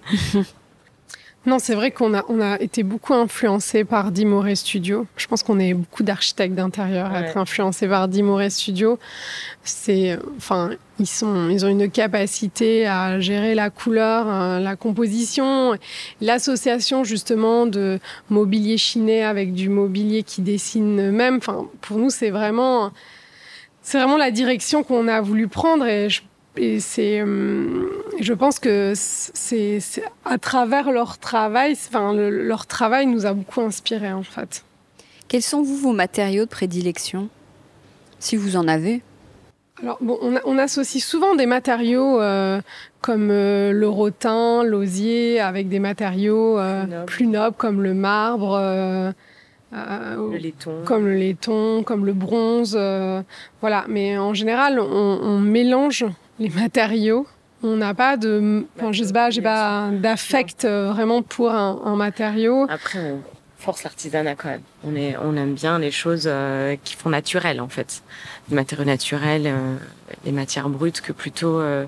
Speaker 2: Non, c'est vrai qu'on a, on a été beaucoup influencés par Dimore Studio. Je pense qu'on est beaucoup d'architectes d'intérieur à ouais. être influencés par Dimore Studio. C'est, enfin, ils sont, ils ont une capacité à gérer la couleur, la composition, l'association justement de mobilier chiné avec du mobilier qui dessine eux-mêmes. Enfin, pour nous, c'est vraiment... C'est vraiment la direction qu'on a voulu prendre et je, et c'est, euh, je pense que c'est, c'est à travers leur travail, enfin le, leur travail nous a beaucoup inspiré en fait.
Speaker 1: Quels sont vous vos matériaux de prédilection, si vous en avez ?
Speaker 2: Alors, bon, on, a, on associe souvent des matériaux euh, comme euh, le rotin, l'osier, avec des matériaux euh, plus, nobles. plus nobles comme le marbre, euh, euh,
Speaker 3: le laiton.
Speaker 2: comme le laiton, comme le bronze. Euh, voilà, mais en général, on, on mélange les matériaux. On n'a pas de, enfin, je sais pas, j'ai pas d'affect euh, vraiment pour un, un matériau.
Speaker 3: Après, on force l'artisanat quand même. On est, on aime bien les choses euh, qui font naturel en fait, les matériaux naturels, euh, les matières brutes que plutôt. Euh,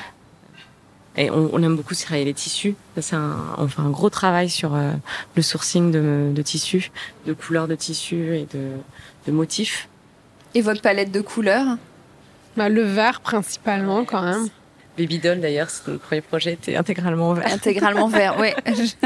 Speaker 3: et on, on aime beaucoup travailler les tissus. C'est un, on fait un gros travail sur euh, le sourcing de, de tissus, de couleurs de tissus et de, de motifs.
Speaker 1: Et votre palette de couleurs?
Speaker 2: Bah, le vert principalement quand même.
Speaker 3: Baby Doll d'ailleurs, c'est notre premier projet, était intégralement vert.
Speaker 1: Intégralement vert, oui.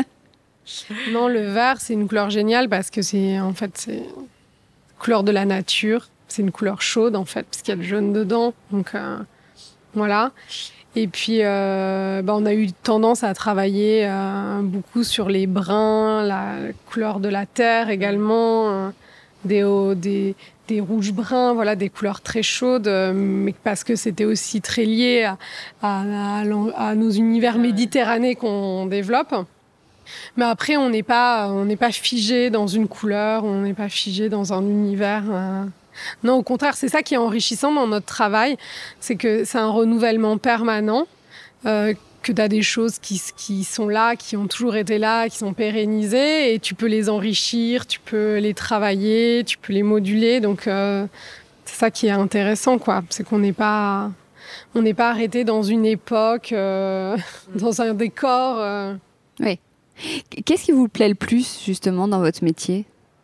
Speaker 2: Non, le vert, c'est une couleur géniale parce que c'est en fait c'est une couleur de la nature. C'est une couleur chaude en fait parce qu'il y a le jaune dedans. Donc euh, voilà. Et puis euh, bah, on a eu tendance à travailler euh, beaucoup sur les bruns, la couleur de la terre également, euh, des, oh, des des rouges bruns, voilà, des couleurs très chaudes, euh, mais parce que c'était aussi très lié à, à, à, à nos univers méditerranéens qu'on développe. Mais après, on n'est pas, on n'est pas figé dans une couleur, on n'est pas figé dans un univers. Euh... Non, au contraire, c'est ça qui est enrichissant dans notre travail, c'est que c'est un renouvellement permanent, euh, que tu as des choses qui, qui sont là, qui ont toujours été là, qui sont pérennisées, et tu peux les enrichir, tu peux les travailler, tu peux les moduler. Donc, euh, c'est ça qui est intéressant, quoi. C'est qu'on n'est pas, on n'est pas arrêté dans une époque, euh, dans un décor. Euh...
Speaker 1: Oui. Qu'est-ce qui vous plaît le plus, justement, dans votre métier ?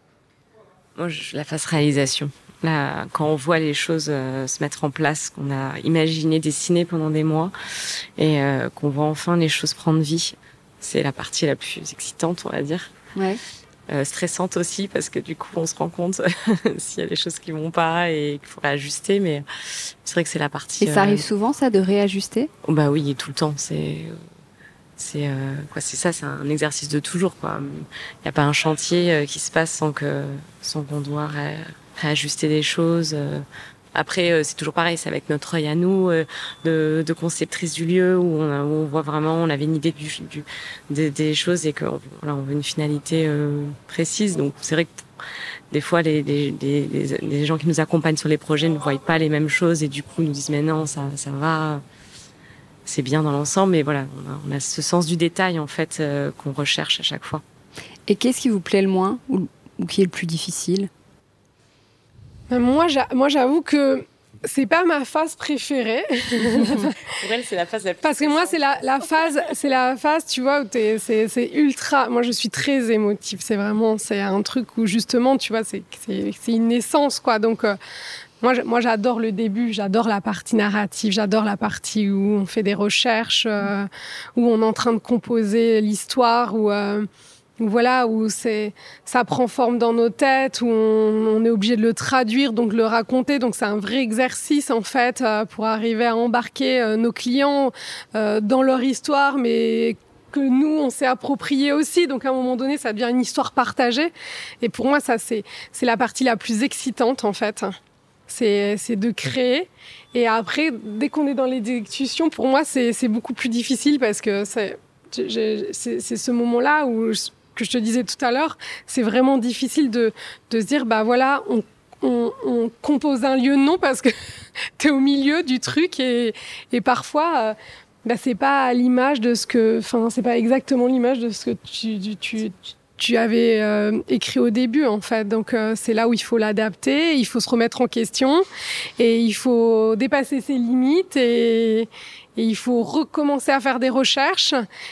Speaker 3: Moi, je, la phase réalisation. Là, quand on voit les choses euh, se mettre en place, qu'on a imaginé, dessiné pendant des mois, et euh, qu'on voit enfin les choses prendre vie, c'est la partie la plus excitante, on va dire.
Speaker 1: Ouais.
Speaker 3: Euh, stressante aussi, parce que du coup, on se rend compte s'il y a des choses qui vont pas et qu'il faut réajuster, mais c'est vrai que c'est la partie...
Speaker 1: Et ça
Speaker 3: euh...
Speaker 1: arrive souvent, ça, de réajuster ?
Speaker 3: Oh, bah oui, tout le temps, c'est... C'est euh, quoi, c'est ça, c'est un exercice de toujours, quoi. Il n'y a pas un chantier euh, qui se passe sans que sans qu'on doit ré, réajuster des choses. Euh. Après, euh, c'est toujours pareil, c'est avec notre œil à nous euh, de, de conceptrice du lieu où on, a, où on voit vraiment, on avait une idée du, du des, des choses et que voilà, on veut une finalité euh, précise. Donc c'est vrai que des fois, les, les, les, les, les gens qui nous accompagnent sur les projets ne voient pas les mêmes choses et du coup nous disent mais non, ça, ça va. C'est bien dans l'ensemble, mais voilà, on a, on a ce sens du détail en fait euh, qu'on recherche à chaque fois.
Speaker 1: Et qu'est-ce qui vous plaît le moins ou, ou qui est le plus difficile ?
Speaker 2: Moi, j'a, moi, j'avoue que c'est pas ma phase préférée.
Speaker 3: Pour elle, c'est la phase la plus.
Speaker 2: Parce que moi, c'est la, la phase, c'est la phase, tu vois, où t'es, c'est, c'est ultra. Moi, je suis très émotive. C'est vraiment, c'est un truc où justement, tu vois, c'est, c'est, c'est une naissance, quoi. Donc. Euh, Moi, moi, j'adore le début, j'adore la partie narrative, j'adore la partie où on fait des recherches, euh, où on est en train de composer l'histoire, où, euh, où voilà, où c'est, ça prend forme dans nos têtes, où on, on est obligé de le traduire, donc le raconter. Donc c'est un vrai exercice en fait euh, pour arriver à embarquer euh, nos clients euh, dans leur histoire, mais que nous, on s'est approprié aussi. Donc, à un moment donné, ça devient une histoire partagée. Et pour moi, ça, c'est, c'est la partie la plus excitante, en fait. C'est, c'est de créer. Et après, dès qu'on est dans l'exécution, pour moi, c'est, c'est beaucoup plus difficile parce que c'est, j'ai, c'est, c'est ce moment-là où, que je te disais tout à l'heure, c'est vraiment difficile de, de se dire, bah voilà, on, on, on compose un lieu, non, parce que t'es au milieu du truc et, et parfois... Euh, bah, c'est pas à l'image de ce que, enfin, c'est pas exactement l'image de ce que tu, tu, tu, tu avais euh, écrit au début, en fait. Donc, euh, c'est là où il faut l'adapter, il faut se remettre en question et il faut dépasser ses limites et, et il faut recommencer à faire des recherches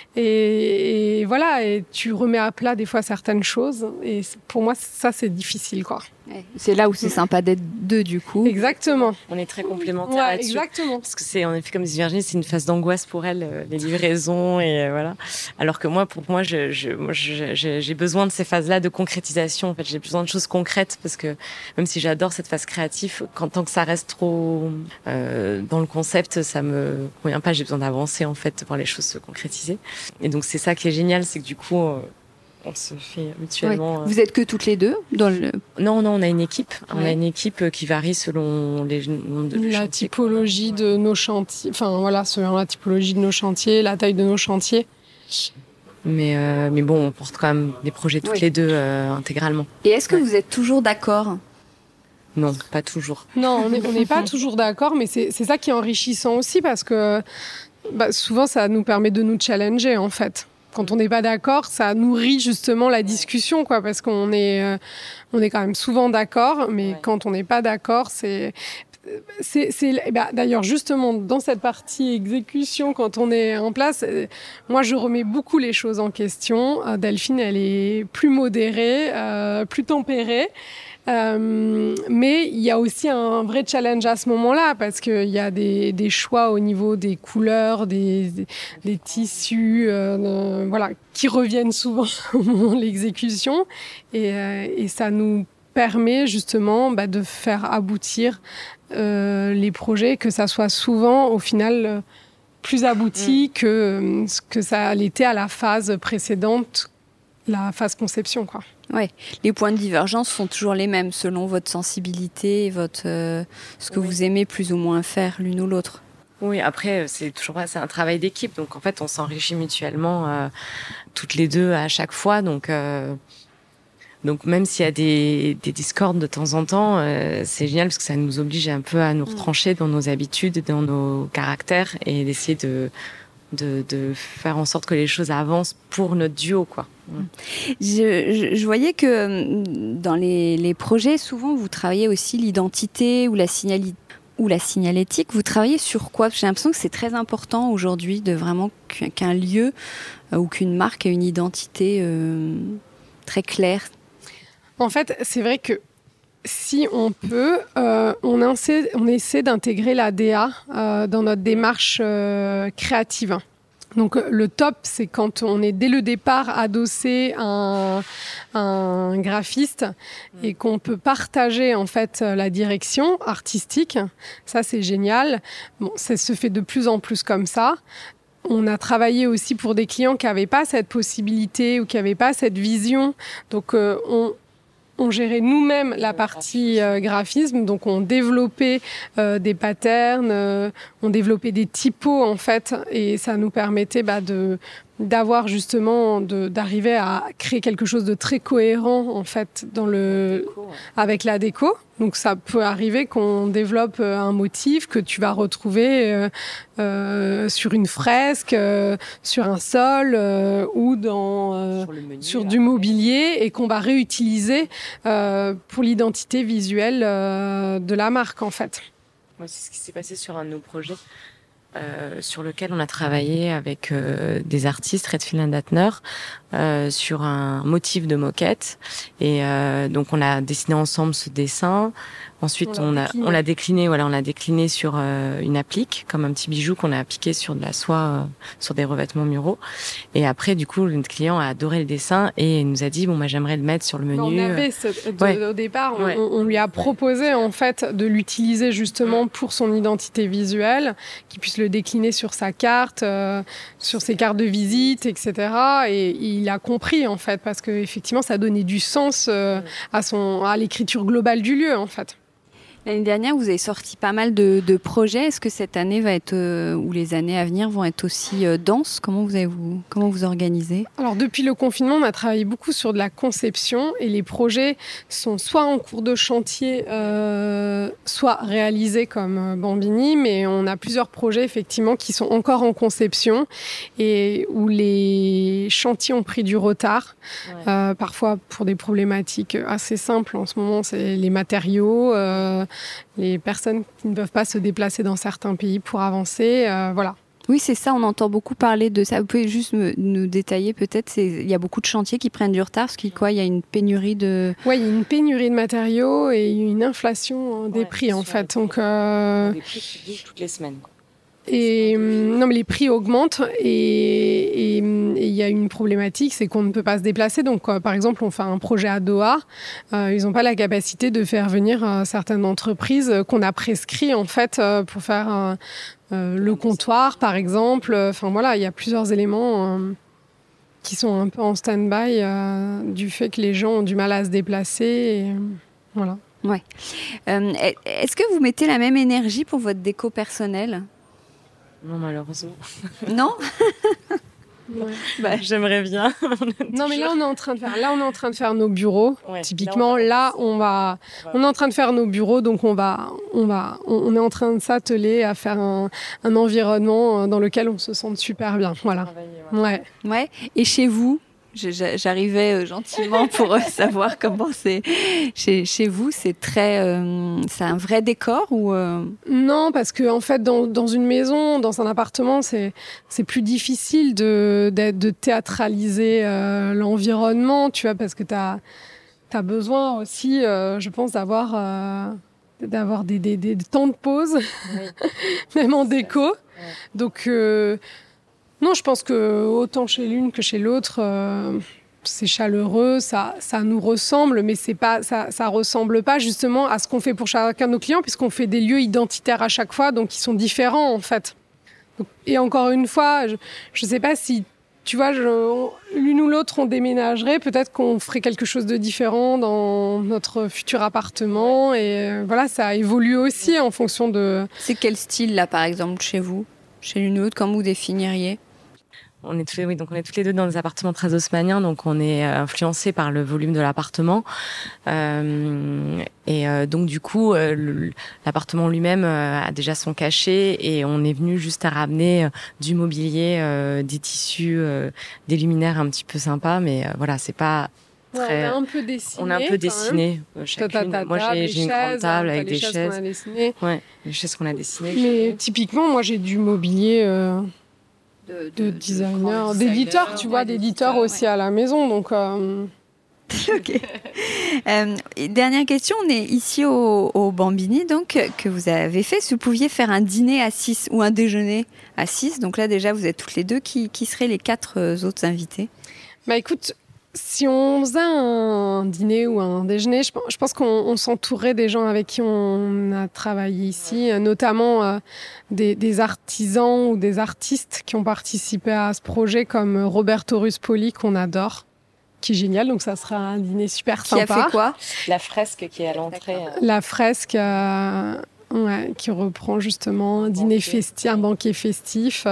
Speaker 2: et, et voilà, et tu remets à plat des fois certaines choses et pour moi, ça, c'est difficile, quoi.
Speaker 1: C'est là où c'est sympa d'être deux, du coup.
Speaker 2: Exactement.
Speaker 3: On est très complémentaires
Speaker 2: ouais,
Speaker 3: là-dessus.
Speaker 2: Exactement.
Speaker 3: Parce que c'est, en effet, comme dit Virginie, c'est une phase d'angoisse pour elle, euh, les livraisons et euh, voilà. Alors que moi, pour moi, je, je, moi je, je, j'ai besoin de ces phases-là de concrétisation. En fait, j'ai besoin de choses concrètes parce que même si j'adore cette phase créative, quand tant que ça reste trop euh, dans le concept, ça me convient pas. J'ai besoin d'avancer en fait, de voir les choses se concrétiser. Et donc c'est ça qui est génial, c'est que du coup. Euh, on se fait mutuellement.
Speaker 1: Ouais. Vous êtes que toutes les deux dans le...
Speaker 3: Non, non, on a une équipe.
Speaker 1: Ouais.
Speaker 3: On a une équipe qui varie selon les de
Speaker 2: la
Speaker 3: chantiers.
Speaker 2: typologie de nos chantiers. Enfin voilà, selon la typologie de nos chantiers, la taille de nos chantiers.
Speaker 3: Mais euh, mais bon, on porte quand même des projets toutes oui. les deux euh, intégralement.
Speaker 1: Et est-ce que
Speaker 3: ouais.
Speaker 1: vous êtes toujours d'accord ?
Speaker 3: Non, pas toujours.
Speaker 2: Non, on n'est on n'est pas toujours d'accord, mais c'est c'est ça qui est enrichissant aussi parce que bah, souvent ça nous permet de nous challenger en fait. Quand on n'est pas d'accord, ça nourrit justement la discussion, quoi, parce qu'on est, euh, on est quand même souvent d'accord, mais ouais. quand on n'est pas d'accord, c'est, c'est, c'est, bah, d'ailleurs justement dans cette partie exécution, quand on est en place, euh, moi je remets beaucoup les choses en question. Euh, Delphine, elle est plus modérée, euh, plus tempérée. Euh, mais il y a aussi un vrai challenge à ce moment-là parce qu'il y a des, des choix au niveau des couleurs, des, des, des tissus, euh, de, voilà, qui reviennent souvent au moment de l'exécution et, euh, et ça nous permet justement bah, de faire aboutir euh, les projets, que ça soit souvent au final plus abouti mmh. que que ça l'était à la phase précédente, la phase conception, quoi.
Speaker 1: Ouais, les points de divergence sont toujours les mêmes selon votre sensibilité, votre euh, ce que oui. vous aimez plus ou moins faire l'une ou l'autre.
Speaker 3: Oui, après c'est toujours c'est un travail d'équipe, donc en fait on s'enrichit mutuellement euh, toutes les deux à chaque fois, donc euh, donc même s'il y a des des discordes de temps en temps, euh, c'est génial parce que ça nous oblige un peu à nous retrancher dans nos habitudes, dans nos caractères et d'essayer de De, de faire en sorte que les choses avancent pour notre duo, quoi.
Speaker 1: Je, je, je voyais que dans les, les projets, souvent, vous travaillez aussi l'identité ou la, signali- ou la signalétique. Vous travaillez sur quoi ? J'ai l'impression que c'est très important aujourd'hui de vraiment qu'un lieu euh, ou qu'une marque ait une identité euh, très claire.
Speaker 2: En fait, c'est vrai que si on peut, euh, on, essaie, on essaie d'intégrer la D A euh, dans notre démarche euh, créative. Donc le top, c'est quand on est dès le départ adossé à un, un graphiste et qu'on peut partager en fait la direction artistique. Ça, c'est génial. Bon, ça se fait de plus en plus comme ça. On a travaillé aussi pour des clients qui n'avaient pas cette possibilité ou qui n'avaient pas cette vision. Donc euh, on On gérait nous-mêmes la partie euh, graphisme, donc on développait euh, des patterns, euh, on développait des typos en fait, et ça nous permettait bah, de d'avoir justement de, d'arriver à créer quelque chose de très cohérent en fait dans le déco, ouais. avec la déco. Donc ça peut arriver qu'on développe un motif que tu vas retrouver euh, euh, sur une fresque, euh, sur un sol euh, ou dans euh, sur, menu, sur du mobilier et qu'on va réutiliser euh, pour l'identité visuelle euh, de la marque en fait.
Speaker 3: Ouais, c'est ce qui s'est passé sur un de nos projets. Euh, sur lequel on a travaillé avec euh, des artistes, Redfield and Atner, euh, sur un motif de moquette. Et euh, donc on a dessiné ensemble ce dessin. Ensuite, on, on a on l'a décliné, voilà, on l'a décliné sur euh, une applique, comme un petit bijou qu'on a appliqué sur de la soie, euh, sur des revêtements muraux. Et après, du coup, notre client a adoré le dessin et il nous a dit bon, moi, j'aimerais le mettre sur le menu.
Speaker 2: On avait ce, de,
Speaker 3: ouais.
Speaker 2: au départ, on,
Speaker 3: ouais.
Speaker 2: on, on lui a proposé en fait de l'utiliser justement pour son identité visuelle, qu'il puisse le décliner sur sa carte, euh, sur ses cartes de visite, et cetera. Et il a compris en fait parce que effectivement, ça donnait du sens euh, à son à l'écriture globale du lieu en fait.
Speaker 1: L'année dernière, vous avez sorti pas mal de, de projets. Est-ce que cette année va être, euh, ou les années à venir vont être aussi euh, denses ? Comment vous avez vous, comment vous organisez ?
Speaker 2: Alors depuis le confinement, on a travaillé beaucoup sur de la conception et les projets sont soit en cours de chantier, euh, soit réalisés comme Bambini, mais on a plusieurs projets effectivement qui sont encore en conception et où les chantiers ont pris du retard, ouais. euh, parfois pour des problématiques assez simples. En ce moment, c'est les matériaux. Euh, les personnes qui ne peuvent pas se déplacer dans certains pays pour avancer, euh, voilà.
Speaker 1: Oui, c'est ça, on entend beaucoup parler de ça. Vous pouvez juste me, nous détailler peut-être, c'est, il y a beaucoup de chantiers qui prennent du retard, parce qu'il quoi, il y a une pénurie de...
Speaker 2: Oui, il y a une pénurie de matériaux et une inflation des ouais, prix en fait. Donc, euh...
Speaker 3: les prix qui bougent toutes les semaines.
Speaker 2: Et non, mais les prix augmentent et il y a une problématique, c'est qu'on ne peut pas se déplacer. Donc, euh, par exemple, on fait un projet à Doha, euh, ils n'ont pas la capacité de faire venir euh, certaines entreprises qu'on a prescrit en fait euh, pour faire euh, euh, le comptoir, par exemple. Enfin voilà, il y a plusieurs éléments. Euh... qui sont un peu en stand-by euh, du fait que les gens ont du mal à se déplacer. Et, euh, voilà.
Speaker 1: Ouais. Euh, est-ce que vous mettez la même énergie pour votre déco personnelle ?
Speaker 3: Non, malheureusement.
Speaker 1: Non ?
Speaker 3: Ouais. Bah, j'aimerais bien.
Speaker 2: Non, mais là, on est en train de faire, là, on est en train de faire nos bureaux.
Speaker 3: Ouais,
Speaker 2: Typiquement, là, on, là, on va, on est en train de faire nos bureaux, donc on va, on va, on est en train de s'atteler à faire un, un environnement dans lequel on se sente super bien. Voilà. Ouais.
Speaker 1: Ouais. Et chez vous ? J'arrivais gentiment pour savoir comment c'est chez, chez vous. C'est très, euh, c'est un vrai décor ou euh...
Speaker 2: Non, parce que en fait, dans, dans une maison, dans un appartement, c'est c'est plus difficile de de, de théâtraliser euh, l'environnement, tu vois, parce que t'as t'as besoin aussi, euh, je pense, d'avoir euh, d'avoir des, des des temps de pause, oui. Même en déco. Ouais. Donc euh, Non, je pense que autant chez l'une que chez l'autre, euh, c'est chaleureux, ça, ça nous ressemble, mais c'est pas, ça, ça ressemble pas justement à ce qu'on fait pour chacun de nos clients, puisqu'on fait des lieux identitaires à chaque fois, donc ils sont différents en fait. Donc, et encore une fois, je, je sais pas si, tu vois, je, on, l'une ou l'autre on déménagerait, peut-être qu'on ferait quelque chose de différent dans notre futur appartement, et euh, voilà, ça évolue aussi en fonction de.
Speaker 1: C'est quel style là, par exemple, chez vous, chez l'une ou l'autre, comment vous définiriez ?
Speaker 3: On est tous les, oui, donc on est toutes les deux dans des appartements très haussmanniens, donc on est euh, influencés par le volume de l'appartement. Euh, et euh, donc du coup, euh, le, l'appartement lui-même euh, a déjà son cachet et on est venu juste à ramener euh, du mobilier, euh, des tissus, euh, des luminaires un petit peu sympas, mais euh, voilà, c'est pas. Très...
Speaker 2: Ouais, on a un peu dessiné.
Speaker 3: On a un peu dessiné. Chacune. Ta, ta, ta, moi, j'ai, j'ai une grande table avec des chaises.
Speaker 2: Qu'on a dessinées.
Speaker 3: Ouais, les chaises qu'on a dessinées.
Speaker 2: Mais typiquement, moi, j'ai du mobilier. Euh... De, de, de designers, de d'éditeurs, tu vois, ouais, d'éditeurs aussi ouais. À la maison. Donc, euh...
Speaker 1: ok. Euh, dernière question, on est ici au, au Bambini, donc, que vous avez fait. Si vous pouviez faire un dîner à six ou un déjeuner à six, donc là déjà vous êtes toutes les deux, qui, qui seraient les quatre autres invités ?
Speaker 2: Bah écoute, si on faisait un dîner ou un déjeuner, je, je pense qu'on on s'entourerait des gens avec qui on a travaillé ici, notamment euh, des, des artisans ou des artistes qui ont participé à ce projet, comme Roberto Ruspoli, qu'on adore, qui est génial. Donc ça sera un dîner super
Speaker 1: qui
Speaker 2: sympa.
Speaker 1: Qui a fait quoi ?
Speaker 3: La fresque qui est à l'entrée. Euh...
Speaker 2: La fresque... Euh... Ouais, qui reprend justement un dîner festif, un banquet festif.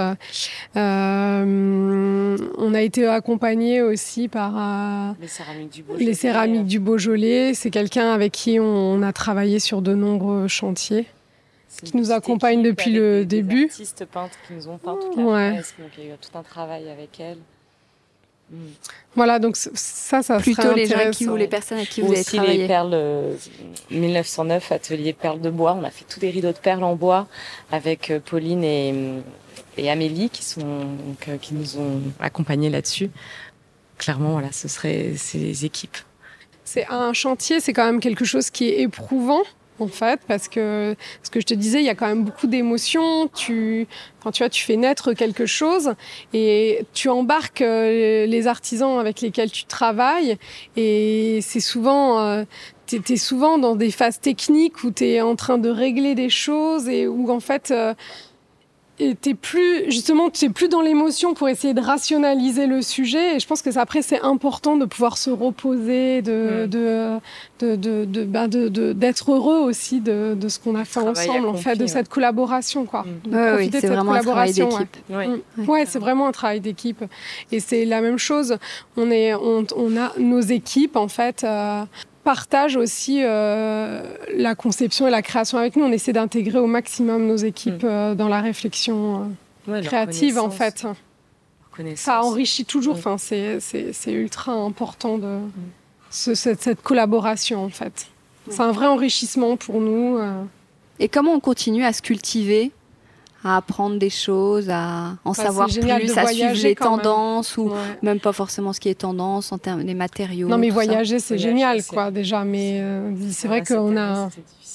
Speaker 2: Euh, on a été accompagné aussi par euh,
Speaker 3: les céramiques du Beaujolais.
Speaker 2: Les céramiques du Beaujolais. C'est quelqu'un avec qui on a travaillé sur de nombreux chantiers, c'est qui nous accompagne depuis le
Speaker 3: des,
Speaker 2: début.
Speaker 3: Des artistes peintres qui nous ont peint toute la
Speaker 2: ouais.
Speaker 3: fresque, donc il y a eu tout un travail avec elles.
Speaker 2: Mm. Voilà, donc ça, ça
Speaker 1: plutôt
Speaker 2: serait
Speaker 1: les gens qui ou les personnes avec qui vous avez travaillé.
Speaker 3: Aussi les perles euh, mille neuf cent neuf, atelier perles de bois. On a fait tous des rideaux de perles en bois avec euh, Pauline et, et Amélie qui sont donc euh, qui nous ont accompagnés là-dessus. Clairement, voilà, ce serait ces équipes.
Speaker 2: C'est un chantier, c'est quand même quelque chose qui est éprouvant. En fait, parce que ce que je te disais, il y a quand même beaucoup d'émotions. Tu, quand tu vois, tu fais naître quelque chose et tu embarques euh, les artisans avec lesquels tu travailles. Et c'est souvent, euh, t'es, t'es souvent dans des phases techniques où t'es en train de régler des choses et où en fait, euh, et t'es plus, justement, t'es plus dans l'émotion pour essayer de rationaliser le sujet. Et je pense que ça, après, c'est important de pouvoir se reposer, de, mmh. de, de, de, de, ben de, de, d'être heureux aussi de, de ce qu'on a fait travail ensemble, en fait, de ouais. cette collaboration, quoi. Mmh.
Speaker 1: De ouais, oui, c'est de vraiment un travail d'équipe.
Speaker 2: Ouais, ouais. Mmh. ouais c'est vraiment un travail d'équipe. Et c'est la même chose. On est, on, on a nos équipes, en fait, euh, partagent aussi euh, la conception et la création avec nous. On essaie d'intégrer au maximum nos équipes mmh. euh, dans la réflexion euh, ouais, créative, en fait. Ça enrichit toujours. Enfin, mmh. c'est, c'est, c'est ultra important de mmh. ce, cette, cette collaboration, en fait. Mmh. C'est un vrai enrichissement pour nous. Euh.
Speaker 1: Et comment on continue à se cultiver, à apprendre des choses, à en bah, savoir plus, à suivre les tendances même. Ou ouais. même pas forcément ce qui est tendance en termes des matériaux.
Speaker 2: Non, mais voyager, ça. c'est voyager, génial, c'est... quoi, déjà. Mais euh, c'est, c'est vrai, vrai qu'on a.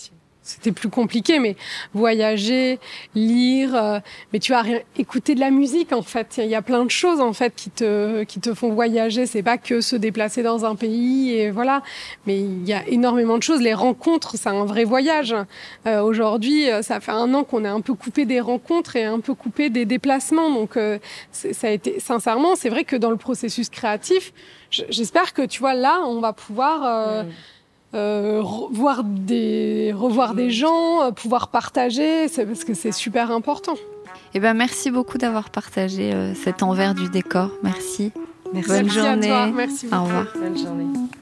Speaker 2: c'était plus compliqué, mais voyager, lire, euh, mais tu as rien, écouter de la musique en fait. Il y a plein de choses en fait qui te qui te font voyager. C'est pas que se déplacer dans un pays et voilà, mais il y a énormément de choses. Les rencontres, c'est un vrai voyage. Euh, aujourd'hui, ça fait un an qu'on est un peu coupé des rencontres et un peu coupé des déplacements. Donc euh, ça a été sincèrement, c'est vrai que dans le processus créatif, j'espère que tu vois là, on va pouvoir euh, mmh. Euh, revoir des, revoir des gens, euh, pouvoir partager, c'est parce que c'est super important.
Speaker 1: Eh ben, merci beaucoup d'avoir partagé euh, cet envers du décor. Merci.
Speaker 3: Merci.
Speaker 1: Bonne
Speaker 2: merci
Speaker 1: journée.
Speaker 2: À toi. Merci beaucoup.
Speaker 1: Au revoir.
Speaker 3: Bonne journée.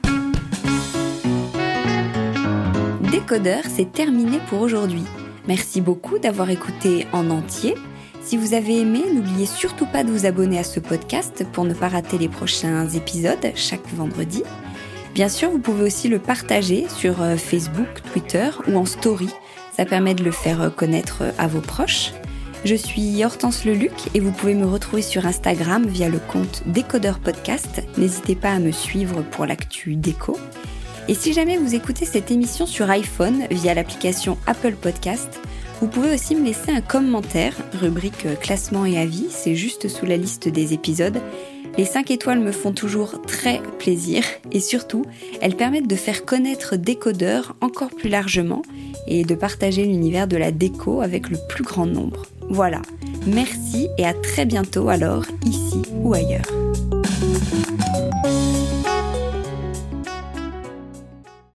Speaker 1: Décodeur, c'est terminé pour aujourd'hui. Merci beaucoup d'avoir écouté en entier. Si vous avez aimé, n'oubliez surtout pas de vous abonner à ce podcast pour ne pas rater les prochains épisodes chaque vendredi. Bien sûr, vous pouvez aussi le partager sur Facebook, Twitter ou en story. Ça permet de le faire connaître à vos proches. Je suis Hortense Leluc et vous pouvez me retrouver sur Instagram via le compte Décodeur Podcast. N'hésitez pas à me suivre pour l'actu déco. Et si jamais vous écoutez cette émission sur iPhone via l'application Apple Podcast, vous pouvez aussi me laisser un commentaire, rubrique classement et avis, c'est juste sous la liste des épisodes. Les cinq étoiles me font toujours très plaisir et surtout, elles permettent de faire connaître Décodeur encore plus largement et de partager l'univers de la déco avec le plus grand nombre. Voilà, merci et à très bientôt alors, ici ou ailleurs.